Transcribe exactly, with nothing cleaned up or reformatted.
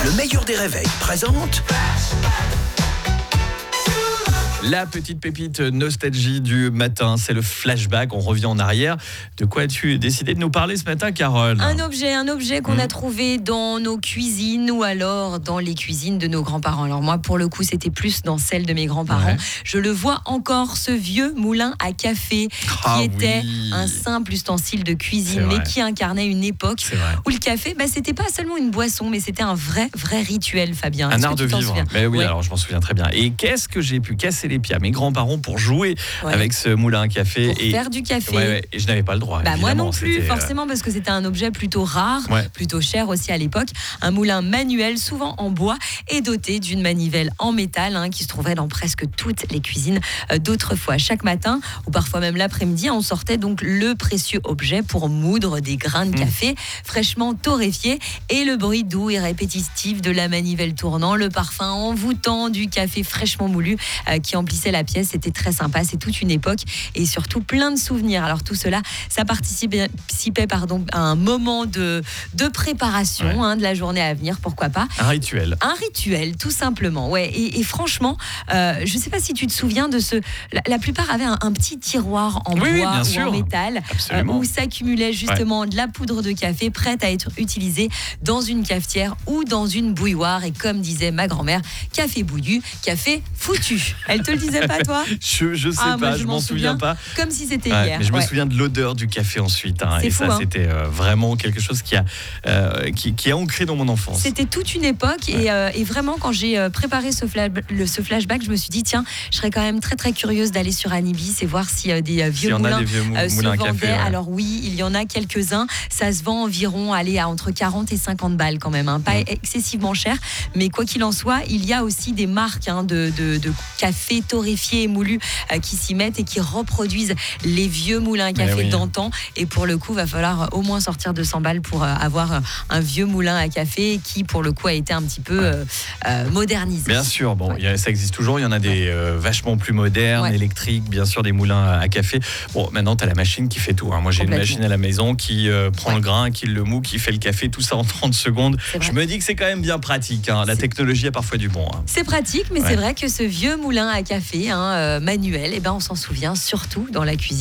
Le meilleur des réveils présente la petite pépite nostalgie du matin, c'est le flashback, on revient en arrière. De quoi as-tu décidé de nous parler ce matin, Carole ? Un objet, un objet qu'on Mmh. a trouvé dans nos cuisines ou alors dans les cuisines de nos grands-parents. Alors moi, pour le coup, c'était plus dans celles de mes grands-parents. Ouais. Je le vois encore, ce vieux moulin à café Ah qui était oui. un simple ustensile de C'est cuisine, vrai. mais qui incarnait une époque C'est vrai. où le café, bah, c'était pas seulement une boisson, mais c'était un vrai, vrai rituel, Fabien. Un Est-ce art que de tu t'en vivre. souviens ? Mais oui, Ouais. alors je m'en souviens très bien. Et qu'est-ce que j'ai pu casser les pieds à mes grands-parents pour jouer Ouais. avec ce moulin à café Pour et faire du café. Ouais, ouais, et je n'avais pas le droit. Bah moi évidemment, non plus, c'était, euh, forcément, parce que c'était un objet plutôt rare, Ouais. plutôt cher aussi à l'époque. Un moulin manuel, souvent en bois, et doté d'une manivelle en métal hein, qui se trouvait dans presque toutes les cuisines euh, d'autrefois. Chaque matin, ou parfois même l'après-midi, on sortait donc le précieux objet pour moudre des grains de café fraîchement torréfiés et le bruit doux et répétitif de la manivelle tournant, le parfum envoûtant du café fraîchement moulu euh, qui emplissait la pièce. C'était très sympa, c'est toute une époque et surtout plein de souvenirs. Alors tout cela, ça participait, participait, pardon, à un moment de, de préparation Ouais. hein, de la journée à venir, pourquoi pas. un rituel. Un rituel, tout simplement. Ouais. Et, et franchement, euh, je ne sais pas si tu te souviens de ce... La, la plupart avaient un, un petit tiroir en Oui, oui, bois bien ou sûr. en métal Absolument. où s'accumulait justement de la poudre de café prête à être utilisée dans une cafetière ou dans une bouilloire. Et comme disait ma grand-mère, café bouillu, café foutu. Elle te le disait pas, toi ? Je, je sais Ah, moi, pas, je je m'en m'en souviens souviens. pas. Comme si c'était Ouais, hier. mais je me Ouais. souviens de l'odeur du café ensuite. hein, C'est et fou, ça, hein. c'était euh, vraiment quelque chose qui a, euh, qui, qui a ancré dans mon enfance. C'était toute une époque et, euh, et vraiment quand j'ai euh, préparé ce, fla- le, ce flashback, je me suis dit tiens, je serais quand même très très curieuse d'aller sur Anibis et voir s'il y a des euh, S'il y vieux en a moulins des vieux mou- euh, se moulins à vendaient. café. ouais. Alors oui, il y en a quelques-uns. Ça se vend environ allez, à entre quarante et cinquante balles quand même, hein. Pas Mm. excessivement cher. Mais quoi qu'il en soit, il y a aussi des marques hein, de, de, de café torréfié et moulu euh, qui s'y mettent et qui reproduisent les vieux moulins à café oui. d'antan. Et pour le coup, va falloir au moins sortir deux cents balles pour euh, avoir euh, un vieux moulin à café qui, pour le coup, a été un petit peu euh, euh, modernisé. Bien sûr, bon, Ouais. il y a- ça existe toujours. Il y en a des euh, vachement plus modernes, Ouais. électriques, bien sûr, des moulins à, à café. Bon, maintenant, tu as la machine qui fait tout. hein. Moi, j'ai une Complètement. machine à la maison qui euh, prend Ouais. le grain, qui le moud, qui fait le café, tout ça en trente secondes. C'est vrai. Je me dis que c'est quand même bien pratique. hein. La C'est- technologie a parfois du bon. hein. C'est pratique, mais Ouais. c'est vrai que ce vieux moulin à café hein, euh, manuel, eh ben, on s'en souvient surtout dans la cuisine.